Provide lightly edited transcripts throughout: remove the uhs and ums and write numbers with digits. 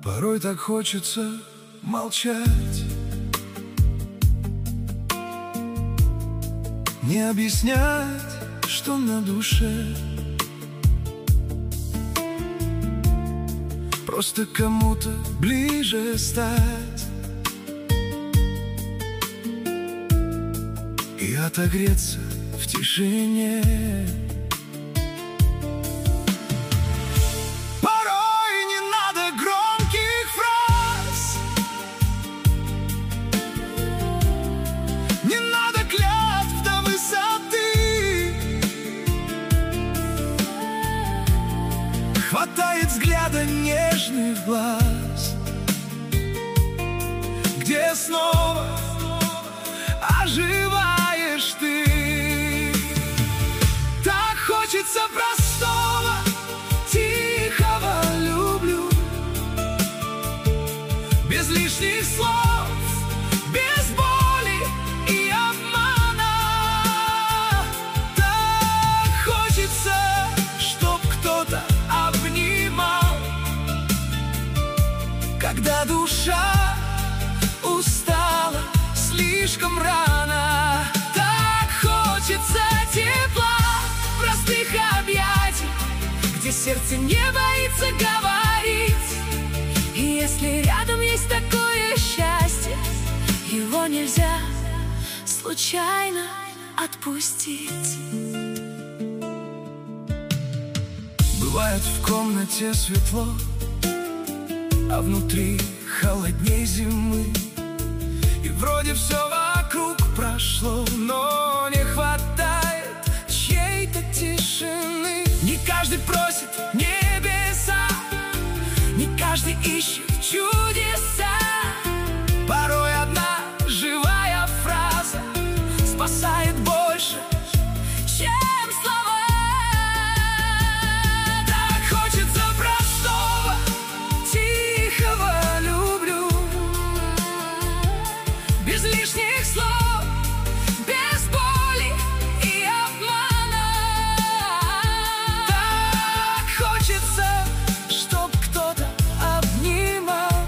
Порой так хочется молчать, не объяснять, что на душе. Просто кому-то ближе стать и отогреться в тишине. Порой не надо громких фраз, не надо клятв до высоты. Хватает взгляда нежных глаз, где снова оживаешь ты. Так хочется простого, тихого люблю, без лишних слов, без боли и обмана. Так хочется, чтоб кто-то обнимал, когда душа устала слишком рано. Так хочется тепла, простых объятий, где сердце не боится говорить. И если рядом есть такое счастье, его нельзя случайно отпустить. Бывает в комнате светло, а внутри холодней зимы. И вроде все вокруг прошло, но не хватает чьей-то тишины. Не каждый просит небеса, не каждый ищет чудеса. Порой одна живая фраза спасает больше, чем слова. Так хочется простого, тихого люблю, без лишних слов, без боли и обмана. Так хочется, чтоб кто-то обнимал,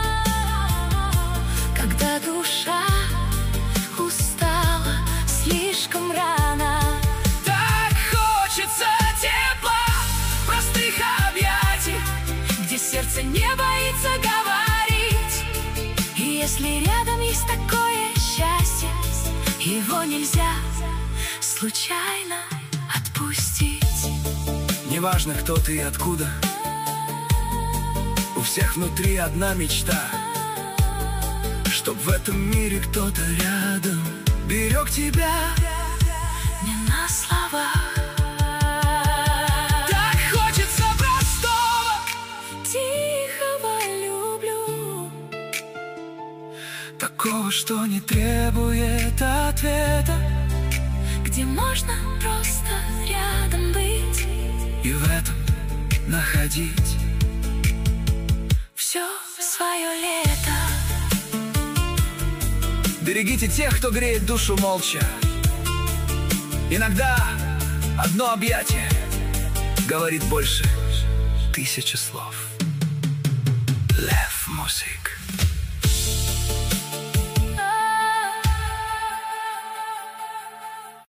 когда душа устала слишком рано. Так хочется тепла, простых объятий, где сердце не боится говорить. И если рядом есть такое счастье, его нельзя случайно отпустить. Неважно, кто ты и откуда, у всех внутри одна мечта, чтоб в этом мире кто-то рядом берег тебя не на словах. Так хочется простого, тихого люблю, такого, что не требует ответа, где можно просто рядом быть и в этом находить все свое лето. Берегите тех, кто греет душу молча. Иногда одно объятие говорит больше 1000 слов. Лев Мусик.